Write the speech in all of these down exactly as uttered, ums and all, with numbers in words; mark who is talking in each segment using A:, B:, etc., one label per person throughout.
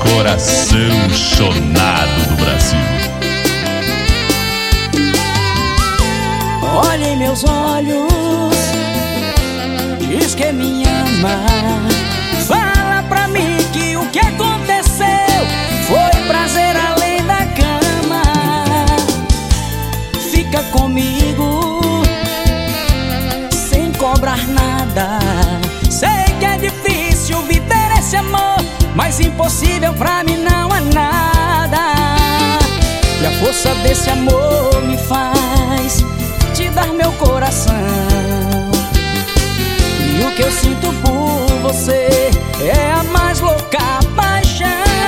A: coração chonado do Brasil.
B: Olha em meus olhos, diz que me ama. Fala pra mim que o que aconteceu foi prazer além da cama. Fica comigo sem cobrar nada. Sei que é difícil viver esse amor, mas impossível pra mim não há nada. E a força desse amor me faz te dar meu coração. E o que eu sinto por você é a mais louca paixão.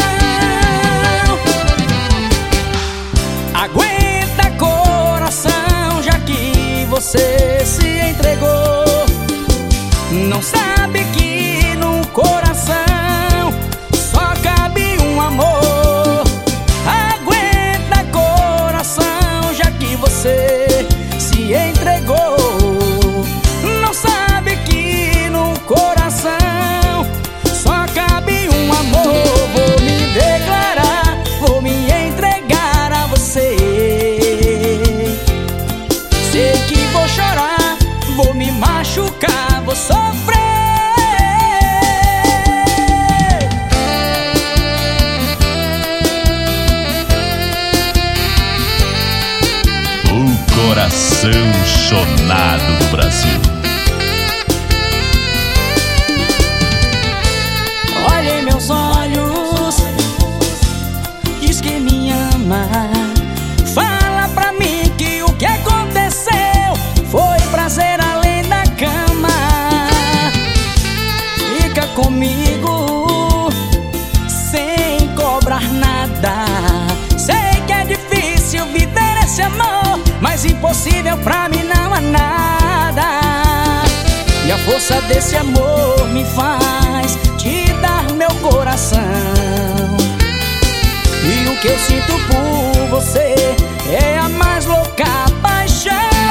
B: Aguenta, coração, já que você se entregou. Não sabe que no coração só cabe um amor. Aguenta, coração, já que você se entregou. Não sabe que no coração só cabe um amor. Vou me declarar, vou me entregar a você. Sei que vou chorar, vou me machucar, vou sofrer.
A: O coração chonado do Brasil.
B: Olha em meus olhos, diz que me ama. Fala pra mim que o que aconteceu foi prazer além da cama. Fica comigo sem cobrar nada. Sei que é difícil viver esse amor, mas impossível pra mim não há nada. E a força desse amor me faz te dar meu coração. E o que eu sinto por você é a mais louca paixão.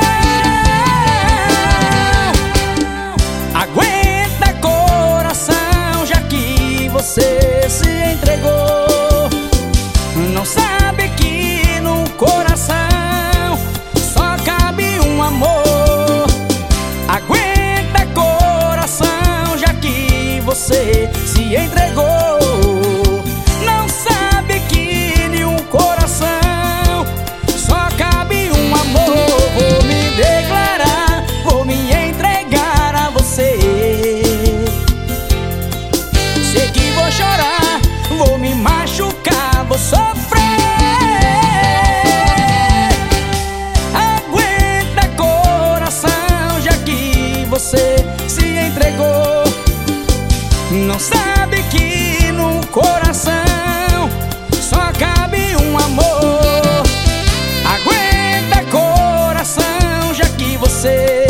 B: Aguenta, coração, já que você se entregou. Não sabe que no coração só cabe um amor. Aguenta, coração, já que você se entregou. Não sabe que no coração só cabe um amor. Vou me declarar, vou me entregar a você. Sei que vou chorar, vou me machucar, vou sofrer. Aguenta, coração, já que você se entregou. Não sabe que no coração só cabe um amor. Aguenta, coração, já que você